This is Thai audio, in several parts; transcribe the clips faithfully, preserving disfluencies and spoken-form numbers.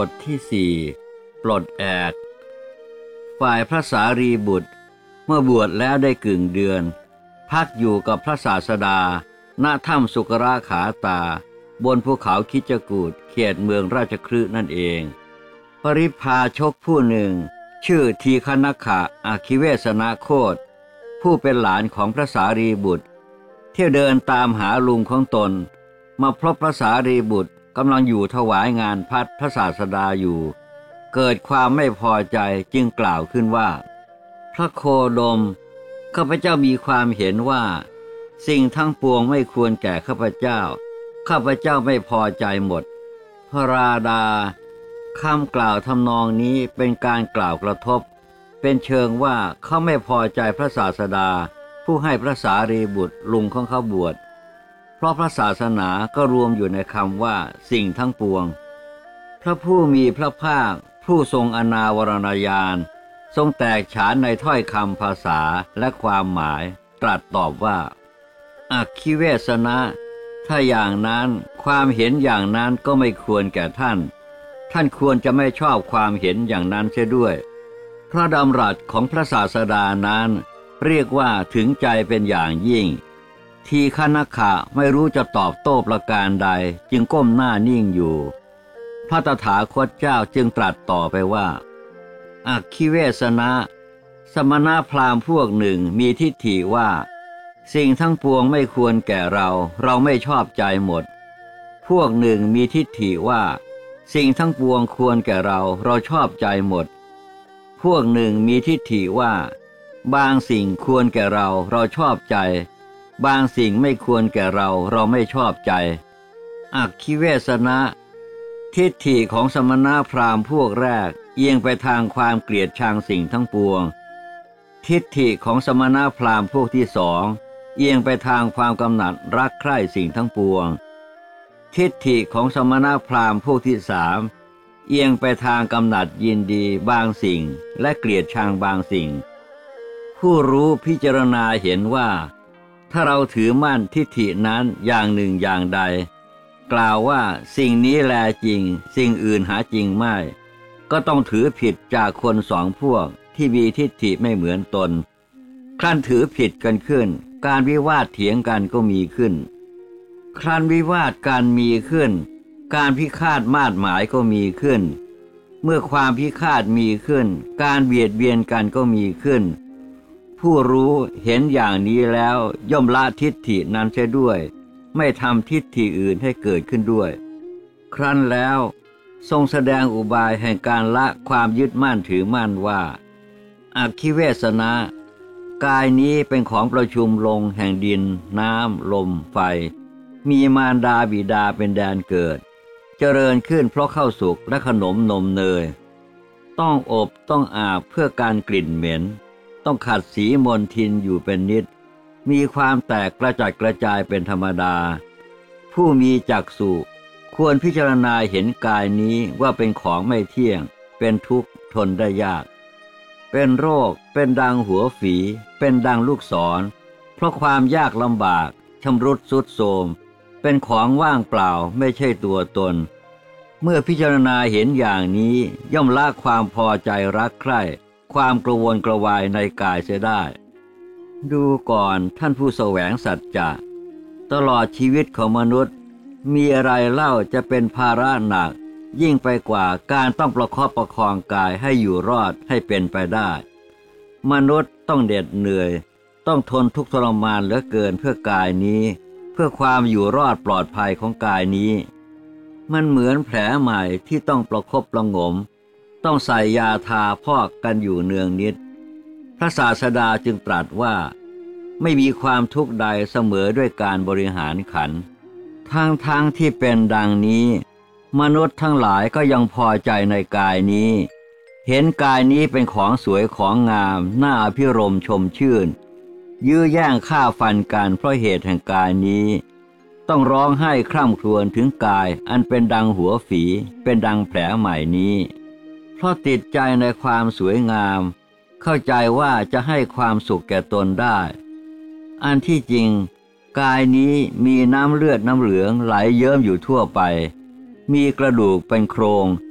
ทที่สี่ปลดแอกฝ่ายพระสารีบุตรเมื่อบวชแล้วได้กึ่งเดือนพักอยู่กับพระศาสดาณถ้ำสุกราขาตาบนภูเขาคิจกูฏเขตเมืองราชคฤห์นั่นเองปริพาชกผู้หนึ่งชื่อทีฆนขะอาคิเวสนะโคตผู้เป็นหลานของพระสารีบุตรเที่ยวเดินตามหาลุงของตนมาพบพระสารีบุตรกำลังอยู่ถวายงานพัดพระศาสดาอยู่เกิดความไม่พอใจจึงกล่าวขึ้นว่าพระโคดมข้าพเจ้ามีความเห็นว่าสิ่งทั้งปวงไม่ควรแก่ข้าพเจ้าข้าพเจ้าไม่พอใจหมดพระราดาคำกล่าวทำนองนี้เป็นการกล่าวกระทบเป็นเชิงว่าเขาไม่พอใจพระศาสดาผู้ให้พระสารีบุตรลุงของเขาบวชเพราะพระศาสนาก็รวมอยู่ในคำว่าสิ่งทั้งปวงพระผู้มีพระภาคผู้ทรงอนาวรณญาณทรงแตกฉานในถ้อยคำภาษาและความหมายตรัสตอบว่าอัคคิเวสนะถ้าอย่างนั้นความเห็นอย่างนั้นก็ไม่ควรแก่ท่านท่านควรจะไม่ชอบความเห็นอย่างนั้นเสียด้วยพระดำรัสของพระศาสดานั้นเรียกว่าถึงใจเป็นอย่างยิ่งทีฆนขะไม่รู้จะตอบโต้ประการใดจึงก้มหน้านิ่งอยู่พระตถาคตเจ้าจึงตรัสต่อไปว่าอัคคิเวสนะสมณพราหมณ์พวกหนึ่งมีทิฏฐิว่าสิ่งทั้งปวงไม่ควรแก่เราเราไม่ชอบใจหมดพวกหนึ่งมีทิฏฐิว่าสิ่งทั้งปวงควรแก่เราเราชอบใจหมดพวกหนึ่งมีทิฏฐิว่าบางสิ่งควรแก่เราเราชอบใจบางสิ่งไม่ควรแก่เราเราไม่ชอบใจอัคคิเวสนะทิฏฐิของสมณพราหมณ์พวกแรกเอียงไปทางความเกลียดชังสิ่งทั้งปวงทิฏฐิของสมณพราหมณ์พวกที่สองเอียงไปทางความกำหนัดรักใคร่สิ่งทั้งปวงทิฏฐิของสมณพราหมณ์พวกที่สามเอียงไปทางกำหนัดยินดีบางสิ่งและเกลียดชังบางสิ่งผู้รู้พิจารณาเห็นว่าถ้าเราถือมั่นทิฏฐินั้นอย่างหนึ่งอย่างใดกล่าวว่าสิ่งนี้แลจริงสิ่งอื่นหาจริงไม่ก็ต้องถือผิดจากคนสองพวกที่มีทิฏฐิไม่เหมือนตนครั้นถือผิดกันขึ้นการวิวาทเถียงกันก็มีขึ้นครั้นวิวาทกันมีขึ้นการพิฆาทมาดหมายก็มีขึ้นเมื่อความพิฆาทมีขึ้นการเบียดเบียนกันก็มีขึ้นผู้รู้เห็นอย่างนี้แล้วย่อมละทิฏฐินั้นเสียด้วยไม่ทำทิฏฐิอื่นให้เกิดขึ้นด้วยครั้นแล้วทรงแสดงอุบายแห่งการละความยึดมั่นถือมั่นว่าอัคคิเวสนะกายนี้เป็นของประชุมลงแห่งดินน้ำลมไฟมีมารดาบิดาเป็นแดนเกิดเจริญขึ้นเพราะข้าวสุกและขนมนมเนยต้องอบต้องอาบเพื่อการกลิ่นเหม็นต้องขัดสีมลทินอยู่เป็นนิดมีความแตกกระจัดกระจายเป็นธรรมดาผู้มีจักษุควรพิจารณาเห็นกายนี้ว่าเป็นของไม่เที่ยงเป็นทุกข์ทนได้ยากเป็นโรคเป็นดังหัวฝีเป็นดังลูกศรเพราะความยากลำบากชำรุดทรุดโทรมเป็นของว่างเปล่าไม่ใช่ตัวตนเมื่อพิจารณาเห็นอย่างนี้ย่อมละความพอใจรักใคร่ความกระวนกระวายในกายเสียได้ดูก่อนท่านผู้แสวงสัจจะตลอดชีวิตของมนุษย์มีอะไรเล่าจะเป็นภาระหนักยิ่งไปกว่าการต้องประคับประคองกายให้อยู่รอดให้เป็นไปได้มนุษย์ต้องเด็ดเหนื่อยต้องทนทุกข์ทรมานเหลือเกินเพื่อกายนี้เพื่อความอยู่รอดปลอดภัยของกายนี้มันเหมือนแผลใหม่ที่ต้องประคบประหงมต้องใส่ยาทาพอกกันอยู่เนืองนิดพระศาสดาจึงตรัสว่าไม่มีความทุกข์ใดเสมอด้วยการบริหารขันธ์ทั้งทั้งที่เป็นดังนี้มนุษย์ทั้งหลายก็ยังพอใจในกายนี้เห็นกายนี้เป็นของสวยของงามน่าอภิรมย์ชมชื่นยื้อแย่งฆ่าฟันกันเพราะเหตุแห่งกายนี้ต้องร้องไห้คร่ำครวญถึงกายอันเป็นดังหัวฝีเป็นดังแผลใหม่นี้เพราะติดใจในความสวยงามเข้าใจว่าจะให้ความสุขแก่ตนได้อันที่จริงกายนี้มีน้ำเลือดน้ำเหลืองไหลเยิ้มอยู่ทั่วไปมีกระดูกเป็นโครง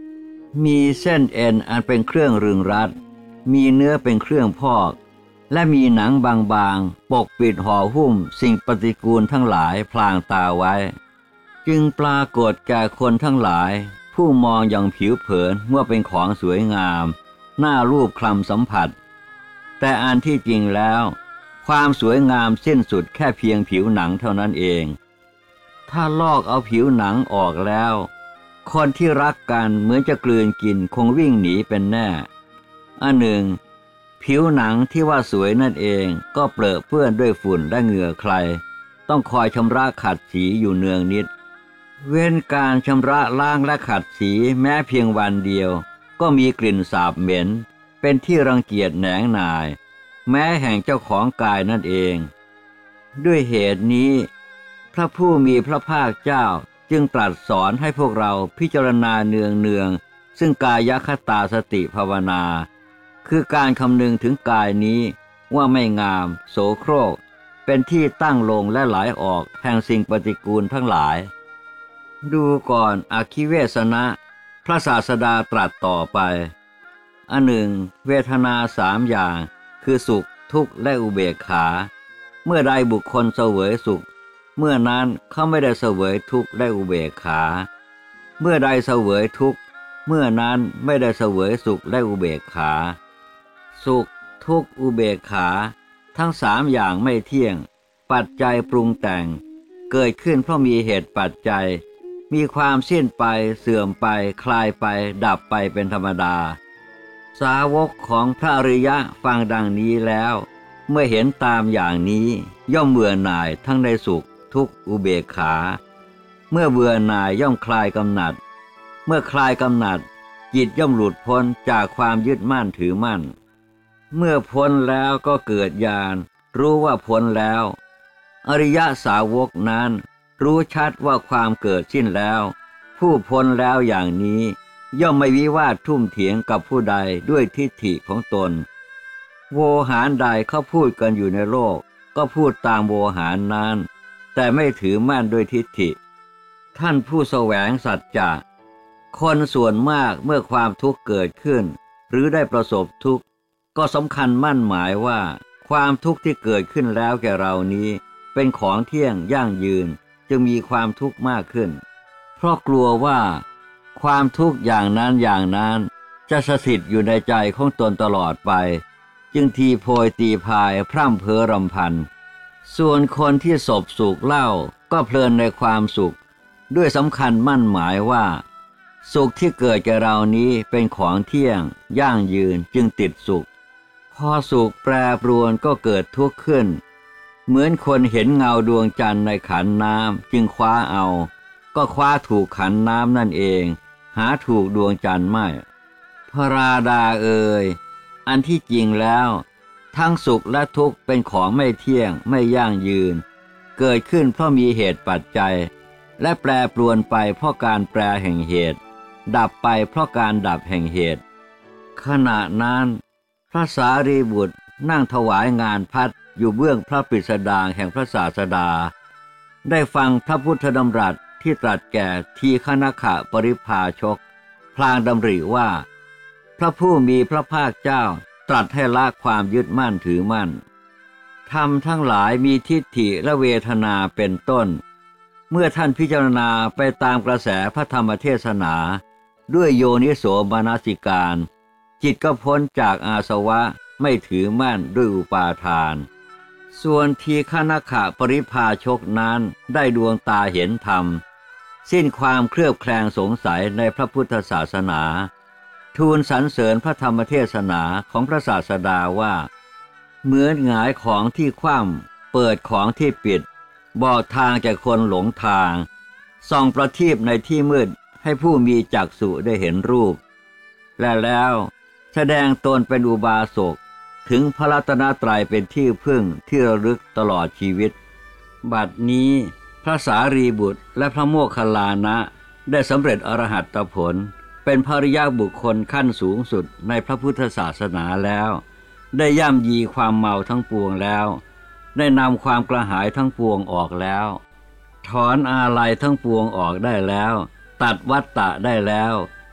มีเส้นเอ็นอันเป็นเครื่องรึงรัดมีเนื้อเป็นเครื่องพอกและมีหนังบางๆปกปิดห่อหุ้มสิ่งปฏิกูลทั้งหลายพลางตาไว้จึงปรากฏแก่คนทั้งหลายผู้มองอย่างผิวเผินว่าเป็นของสวยงามน่ารูปคลำสัมผัสแต่อันที่จริงแล้วความสวยงามสิ้นสุดแค่เพียงผิวหนังเท่านั้นเองถ้าลอกเอาผิวหนังออกแล้วคนที่รักกันเหมือนจะกลืนกินคงวิ่งหนีเป็นแน่อันหนึ่งผิวหนังที่ว่าสวยนั่นเองก็เปรอะเปื้อนด้วยฝุ่นและเหงื่อใครต้องคอยชำระขัดสีอยู่เนืองนิดเว้นการชำระล้างและขัดสีแม้เพียงวันเดียวก็มีกลิ่นสาบเหม็นเป็นที่รังเกียจแหนงหน่ายแม้แห่งเจ้าของกายนั่นเองด้วยเหตุนี้พระผู้มีพระภาคเจ้าจึงตรัสสอนให้พวกเราพิจารณาเนืองเนืองซึ่งกายคตาสติภาวนาคือการคำนึงถึงกายนี้ว่าไม่งามโสโครกเป็นที่ตั้งลงและไหลออกแห่งสิ่งปฏิกูลทั้งหลายดูก่อนอคิเวสนะพระศาสดาตรัสต่อไปอันหนึ่งเวทนาสามอย่างคือสุขทุกข์และอุเบกขาเมื่อใดบุคคลเสวยสุขเมื่อนั้นเขาไม่ได้เสวยทุกข์และอุเบกขาเมื่อใดเสวยทุกข์เมื่อนั้นไม่ได้เสวยสุขและอุเบกขาสุขทุกข์อุเบกขาทั้งสามอย่างไม่เที่ยงปัจจัยปรุงแต่งเกิดขึ้นเพราะมีเหตุปัจจัยมีความสิ้นไปเสื่อมไปคลายไปดับไปเป็นธรรมดาสาวกของพระอริยะฟังดังนี้แล้วเมื่อเห็นตามอย่างนี้ย่อมเบื่อหน่ายทั้งในสุขทุกข์อุเบกขาเมื่อเบื่อหน่ายย่อมคลายกำหนัดเมื่อคลายกำหนัดจิตย่อมหลุดพ้นจากความยึดมั่นถือมั่นเมื่อพ้นแล้วก็เกิดญาณรู้ว่าพ้นแล้วอริยสาวกนั้นรู้ชัดว่าความเกิดสิ้นแล้วผู้พ้นแล้วอย่างนี้ย่อมไม่วิวาททุ่มเถียงกับผู้ใดด้วยทิฏฐิของตนโวหารใดเขาพูดกันอยู่ในโลกก็พูดตามโวหารนั้นแต่ไม่ถือมั่นด้วยทิฏฐิท่านผู้แสวงสัจจะคนส่วนมากเมื่อความทุกข์เกิดขึ้นหรือได้ประสบทุกข์ก็สำคัญมั่นหมายว่าความทุกข์ที่เกิดขึ้นแล้วแก่เรานี้เป็นของเที่ยงยั่งยืนจึงมีความทุกข์มากขึ้นเพราะกลัวว่าความทุกข์อย่างนั้นอย่างนั้นจะสถิตอยู่ในใจของตนตลอดไปจึงทีโพยตีพายพร่ำเพ้อรำพันส่วนคนที่สบสุขเล่าก็เพลินในความสุขด้วยสำคัญมั่นหมายว่าสุขที่เกิดแก่เรานี้เป็นของเที่ยงยั่งยืนจึงติดสุขพอสุขแปรปรวนก็เกิดทุกข์ขึ้นเหมือนคนเห็นเงาดวงจันทร์ในขันน้ำจึงคว้าเอาก็คว้าถูกขันน้ำนั่นเองหาถูกดวงจันทร์ไม่พระราดาเอ่ยอันที่จริงแล้วทั้งสุขและทุกข์เป็นของไม่เที่ยงไม่ยั่งยืนเกิดขึ้นเพราะมีเหตุปัจจัยและแปรปรวนไปเพราะการแปรแห่งเหตุดับไปเพราะการดับแห่งเหตุขณะนั้นพระสารีบุตรนั่งถวายงานพัดอยู่เบื้องพระปิสดางแห่งพระศาสดาได้ฟังพระพุทธดำรัสที่ตรัสแก่ทีฆนขะปริภาชกพลางดำริว่าพระผู้มีพระภาคเจ้าตรัสให้ละความยึดมั่นถือมั่นธรรมทั้งหลายมีทิฏฐิและเวทนาเป็นต้นเมื่อท่านพิจารณาไปตามกระแสพระธรรมเทศนาด้วยโยนิโสมนสิการจิตก็พ้นจากอาสวะไม่ถือมั่นด้วยอุปาทานส่วนทีฆนขะปริภาชกนั้นได้ดวงตาเห็นธรรมสิ้นความเคลือบแคลงสงสัยในพระพุทธศาสนาทูลสรรเสริญพระธรรมเทศนาของพระศาสดาว่าเหมือนหงายของที่คว่ำเปิดของที่ปิดบอกทางแก่คนหลงทางส่องประทีปในที่มืดให้ผู้มีจักษุได้เห็นรูปและแล้วแสดงตนเป็นอุบาสกถึงพระรัตนตรัยเป็นที่พึ่งที่ระลึกตลอดชีวิตบัดนี้พระสารีบุตรและพระโมคคัลลานะได้สำเร็จอรหัตผลเป็นภริยาบุคคลขั้นสูงสุดในพระพุทธศาสนาแล้วได้ย่ำยีความเมาทั้งปวงแล้วได้นำความกระหายทั้งปวงออกแล้วถอนอาลัยทั้งปวงออกได้แล้วตัดวัฏฏะได้แล้ว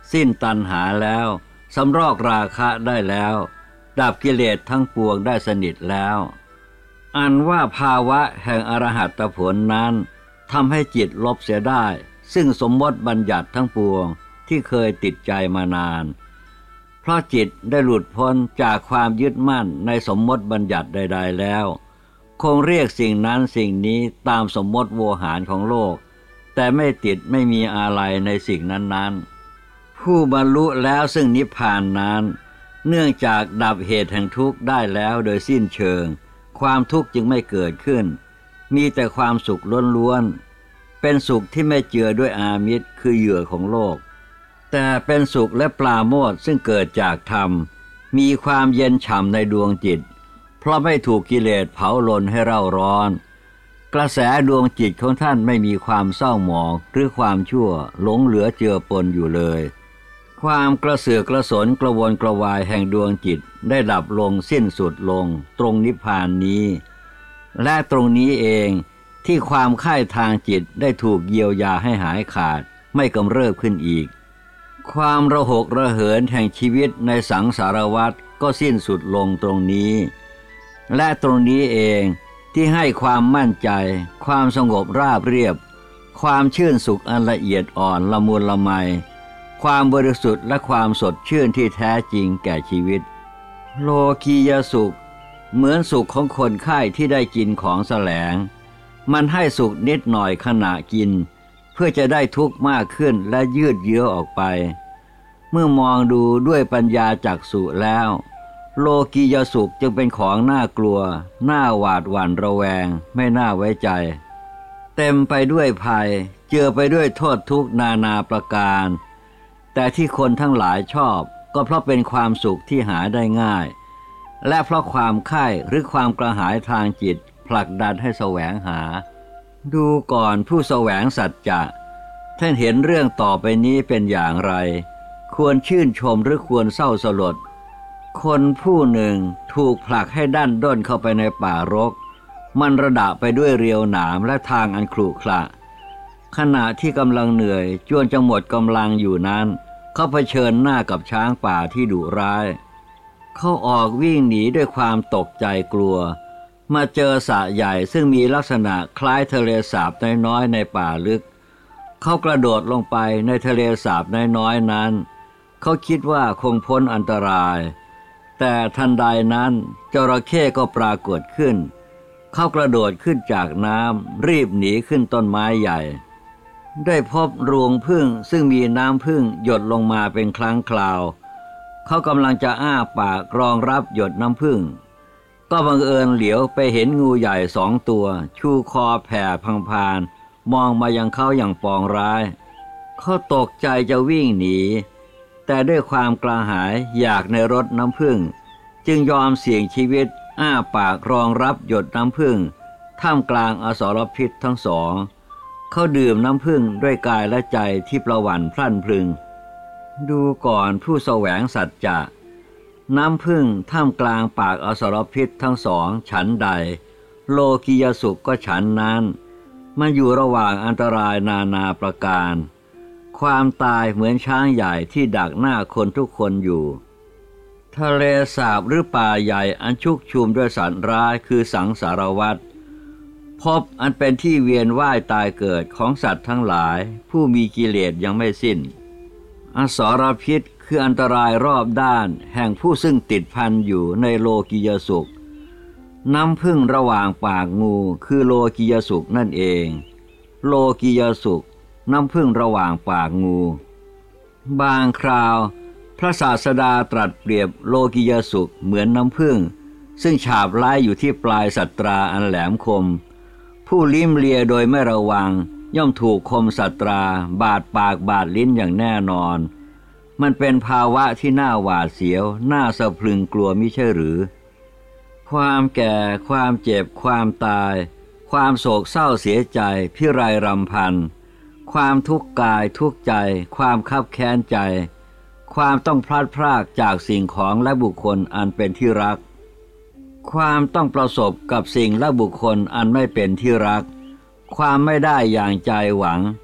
สิ้นตัณหาแล้วสำรอกราคะได้แล้วดับกิเลสทั้งปวงได้สนิทแล้วอันว่าภาวะแห่งอรหัตผลนั้นทำให้จิตลบเสียได้ซึ่งสมมติบัญญัติทั้งปวงที่เคยติดใจมานานเพราะจิตได้หลุดพ้นจากความยึดมั่นในสมมติบัญญัติใดๆแล้วคงเรียกสิ่งนั้นสิ่งนี้ตามสมมติโวหารของโลกแต่ไม่ติดไม่มีอะไรในสิ่งนั้นๆผู้บรรลุแล้วซึ่งนิพพานนั้นเนื่องจากดับเหตุแห่งทุกข์ได้แล้วโดยสิ้นเชิงความทุกข์จึงไม่เกิดขึ้นมีแต่ความสุขล้วนๆเป็นสุขที่ไม่เจือด้วยอามิตรคือเหยื่อของโลกแต่เป็นสุขและปราโมทย์ซึ่งเกิดจากธรรมมีความเย็นฉ่ำในดวงจิตเพราะไม่ถูกกิเลสเผาลนให้เร่าร้อนกระแสดวงจิตของท่านไม่มีความเศร้าหมองหรือความชั่วหลงเหลือเจือปนอยู่เลยความกระเสือกกระสนกระวนกระวายแห่งดวงจิตได้ดับลงสิ้นสุดลงตรงนิพพานนี้และตรงนี้เองที่ความค่ายทางจิตได้ถูกเยียวยาให้หายขาดไม่กำเริบขึ้นอีกความระหกระเหินแห่งชีวิตในสังสารวัฏก็สิ้นสุดลงตรงนี้และตรงนี้เองที่ให้ความมั่นใจความสงบราบเรียบความชื่นสุขอันละเอียดอ่อนละมุนละไมความบริสุทธิ์และความสดชื่นที่แท้จริงแก่ชีวิตโลกียสุขเหมือนสุขของคนไข้ที่ได้กินของแสลงมันให้สุขนิดหน่อยขณะกินเพื่อจะได้ทุกข์มากขึ้นและยืดเยื้อออกไปเมื่อมองดูด้วยปัญญาจักษุแล้วโลกียสุขจึงเป็นของน่ากลัวน่าหวาดหวั่นระแวงไม่น่าไว้ใจเต็มไปด้วยภัยเจือไปด้วยโทษทุกข์นานาประการแต่ที่คนทั้งหลายชอบก็เพราะเป็นความสุขที่หาได้ง่ายและเพราะความใคร่หรือความกระหายทางจิตผลักดันให้แสวงหาดูก่อนผู้แสวงสัจจะท่านเห็นเรื่องต่อไปนี้เป็นอย่างไรควรชื่นชมหรือควรเศร้าสลดคนผู้หนึ่งถูกผลักให้ดันด้นเข้าไปในป่ารกมันระดะไปด้วยเรียวหนามและทางอันขรุขระขณะที่กำลังเหนื่อยจวนจะหมดกำลังอยู่นั้นเขาเผชิญหน้ากับช้างป่าที่ดุร้ายเขาออกวิ่งหนีด้วยความตกใจกลัวมาเจอสระใหญ่ซึ่งมีลักษณะคล้ายทะเลสาบน้อยๆในป่าลึกเขากระโดดลงไปในทะเลสาบน้อยๆนั้นเขาคิดว่าคงพ้นอันตรายแต่ทันใดนั้นจระเข้ก็ปรากฏขึ้นเขากระโดดขึ้นจากน้ำรีบหนีขึ้นต้นไม้ใหญ่ได้พบรวงผึ้งซึ่งมีน้ำผึ้งหยดลงมาเป็นครั้งคราวเขากำลังจะอ้าปากรองรับหยดน้ำผึ้งก็บังเอิญเหลียวไปเห็นงูใหญ่สองตัวชูคอแผ่พังพานมองมายังเขาอย่างปองร้ายเขาตกใจจะวิ่งหนีแต่ด้วยความกระหายอยากในรสน้ำผึ้งจึงยอมเสี่ยงชีวิตอ้าปากรองรับหยดน้ำผึ้งท่ามกลางอสรพิษทั้งสองเขาดื่มน้ำผึ้งด้วยกายและใจที่ประหวั่นพลั่นพลึงดูก่อนผู้แสวงสัจจะน้ำผึ้งท่ามกลางปากอสรพิษทั้งสองฉันใดโลกียสุขก็ฉันนั้นมันอยู่ระหว่างอันตรายนานาประการความตายเหมือนช้างใหญ่ที่ดักหน้าคนทุกคนอยู่ทะเลสาบหรือป่าใหญ่อันชุกชุมด้วยสัตว์ร้ายคือสังสารวัฏพบอันเป็นที่เวียนว่ายตายเกิดของสัตว์ทั้งหลายผู้มีกิเลสยังไม่สิ้นอสรพิษคืออันตรายรอบด้านแห่งผู้ซึ่งติดพันอยู่ในโลกียสุขน้ำผึ้งระหว่างปากงูคือโลกียสุขนั่นเองโลกียสุขน้ำผึ้งระหว่างปากงูบางคราวพระศาสดาตรัสเปรียบโลกียสุขเหมือนน้ำผึ้งซึ่งฉาบไล่อยู่ที่ปลายสัตราอันแหลมคมผู้ลิ้มเลียโดยไม่ระวังย่อมถูกคมสัตราบาดปากบาดลิ้นอย่างแน่นอนมันเป็นภาวะที่น่าหวาดเสียวน่าสะพรึงกลัวมิใช่หรือความแก่ความเจ็บความตายความโศกเศร้าเสียใจพิไรรำพันความทุกข์กายทุกข์ใจความคับแค้นใจความต้องพลัดพรากจากสิ่งของและบุคคลอันเป็นที่รักความต้องประสบกับสิ่งและบุคคลอันไม่เป็นที่รักความไม่ได้อย่างใจหวัง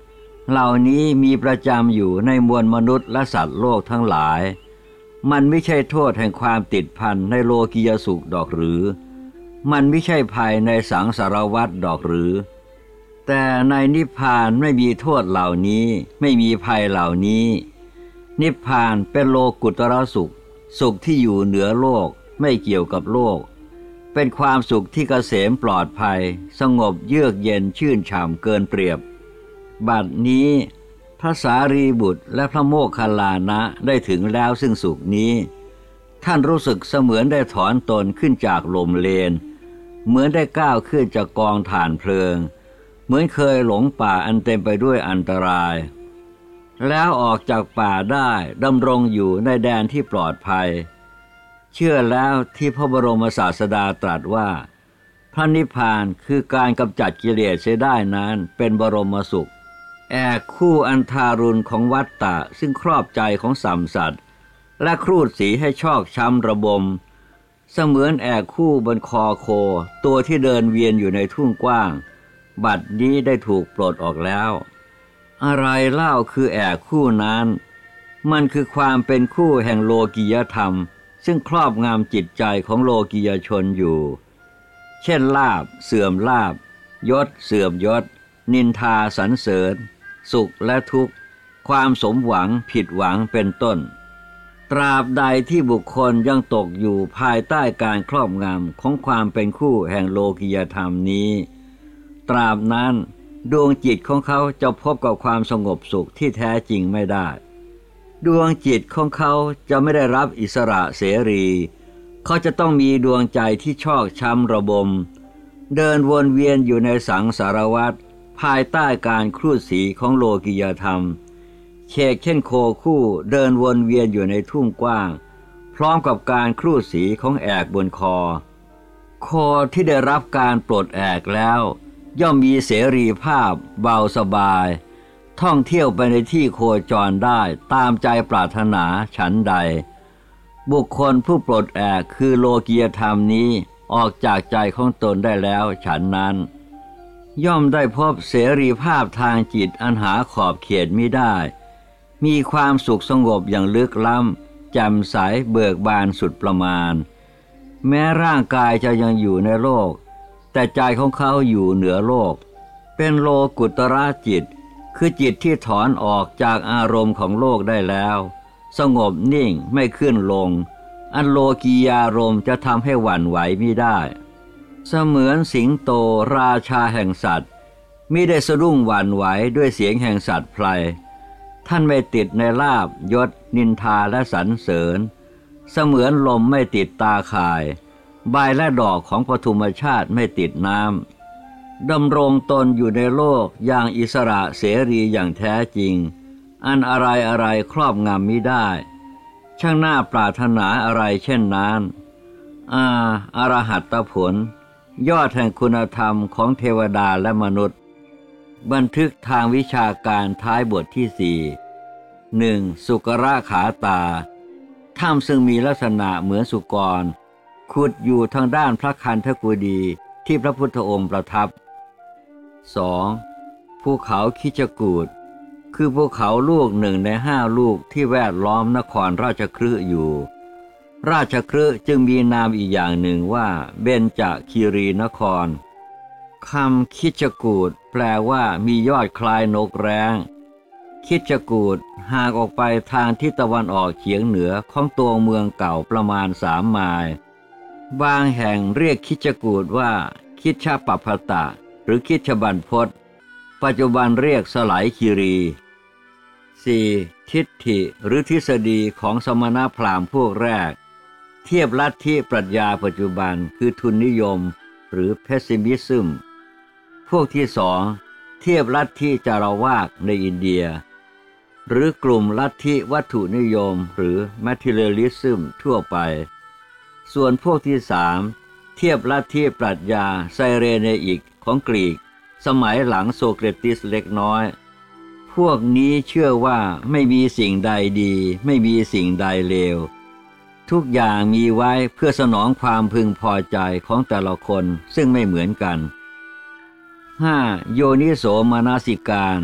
เหล่านี้มีประจำอยู่ในมวลมนุษย์และสัตว์โลกทั้งหลายมันไม่ใช่โทษแห่งความติดพันในโลกียสุขดอกหรือมันไม่ใช่ภัยในสังสารวัฏดอกหรือแต่ในนิพพานไม่มีโทษเหล่านี้ไม่มีภัยเหล่านี้นิพพานเป็นโลกุตระสุขสุขที่อยู่เหนือโลกไม่เกี่ยวกับโลกเป็นความสุขที่เกษมปลอดภัยสงบเยือกเย็นชื่นฉ่ำเกินเปรียบบัดนี้พระสารีบุตรและพระโมคคัลลานะได้ถึงแล้วซึ่งสุขนี้ท่านรู้สึกเสมือนได้ถอนตนขึ้นจากลมเลนเหมือนได้ก้าวขึ้นจากกองถ่านเพลิงเหมือนเคยหลงป่าอันเต็มไปด้วยอันตรายแล้วออกจากป่าได้ดำรงอยู่ในแดนที่ปลอดภัยเชื่อแล้วที่พระบรมศาสดาตรัสว่าพระนิพพานคือการกำจัดกิเลสเสียได้นั้นเป็นบรมสุขแอกคู่อันทารุณของวัฏฏะซึ่งครอบใจของสัมสัตว์และครูดสีให้ชอกช้ำระบมเสมือนแอกคู่บนคอโคตัวที่เดินเวียนอยู่ในทุ่งกว้างบัดนี้ได้ถูกปลดออกแล้วอะไรเล่าคือแอกคู่นั้นมันคือความเป็นคู่แห่งโลกียธรรมซึ่งครอบงำจิตใจของโลกียชนอยู่เช่นลาภเสื่อมลาภยศเสื่อมยศนินทาสรรเสริญสุขและทุกข์ความสมหวังผิดหวังเป็นต้นตราบใดที่บุคคลยังตกอยู่ภายใต้การครอบงำของความเป็นคู่แห่งโลกียธรรมนี้ตราบนั้นดวงจิตของเขาจะพบกับความสงบสุขที่แท้จริงไม่ได้ดวงจิตของเขาจะไม่ได้รับอิสระเสรีเขาจะต้องมีดวงใจที่ชอกช้ำระบมเดินวนเวียนอยู่ในสังสารวัฏภายใต้การครูดสีของโลกียธรรมเชกเช่นโคคู่เดินวนเวียนอยู่ในทุ่งกว้างพร้อมกับการครูดสีของแอกบนคอโคที่ได้รับการปลดแอกแล้วย่อมมีเสรีภาพเบาสบายท่องเที่ยวไปในที่โคจรได้ตามใจปรารถนาฉันใดบุคคลผู้ปลดแอกคือโลกียธรรมนี้ออกจากใจของตนได้แล้วฉันนั้นย่อมได้พบเสรีภาพทางจิตอันหาขอบเขตมิได้มีความสุขสงบอย่างลึกล้ำแจ่มใสเบิกบานสุดประมาณแม้ร่างกายจะยังอยู่ในโลกแต่ใจของเขาอยู่เหนือโลกเป็นโลกุตระจิตคือจิตที่ถอนออกจากอารมณ์ของโลกได้แล้วสงบนิ่งไม่ขึ้นลงอันโลกียารมณ์จะทำให้หวั่นไหวมิได้เสมือนสิงโตราชาแห่งสัตว์มิได้สะดุ้งหวั่นไหวด้วยเสียงแห่งสัตว์ไพรท่านไม่ติดในลาภยศนินทาและสรรเสริญเสมือนลมไม่ติดตาข่ายใบและดอกของปฐุมชาติไม่ติดน้ำดำรงตนอยู่ในโลกอย่างอิสระเสรีอย่างแท้จริงอันอะไรอะไรครอบงำมิได้ช่างน่าปรารถนาอะไรเช่นนั้นอาอรหัตผลยอดแห่งคุณธรรมของเทวดาและมนุษย์บันทึกทางวิชาการท้ายบทที่สี่หนึ่งสุกราขาตาถ้ำซึ่งมีลักษณะเหมือนสุกรขุดอยู่ทางด้านพระคันธกุฎีที่พระพุทธองค์ประทับ สอง. ภูเขาคิชกูฏคือภูเขาลูกหนึ่งในห้าลูกที่แวดล้อมนครราชคฤห์อยู่ราชคฤห์จึงมีนามอีกอย่างหนึ่งว่าเบญจคีรีนครคำคิชกูฏแปลว่ามียอดคล้ายนกแร้งคิชกูฏห่างออกไปทางทิศตะวันออกเฉียงเหนือของตัวเมืองเก่าประมาณสามไมล์บางแห่งเรียกคิชกูฏว่าคิชปัปพตะหรือคิชบันพศปัจจุบันเรียกสลายคีรี สี่. ทิฏฐิหรือทฤษฎีของสมณพราหมณ์พวกแรกเทียบลัทธิปรัชญาปัจจุบันคือทุนนิยมหรือเพสซิมิซึมพวกที่สองเทียบลัทธิจารวากในอินเดียหรือกลุ่มลัทธิวัตถุนิยมหรือ materialism ทั่วไปส่วนพวกที่สามเทียบลัทธิปรัชญาไซเรเนอิกของกรีกสมัยหลังโซเครติสเล็กน้อยพวกนี้เชื่อว่าไม่มีสิ่งใดดีไม่มีสิ่งใดเลวทุกอย่างมีไว้เพื่อสนองความพึงพอใจของแต่ละคนซึ่งไม่เหมือนกัน ห้า. โยนิโสมนสิการค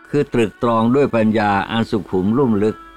คือตรึกตรองด้วยปัญญาอันสุขุมลุ่มลึก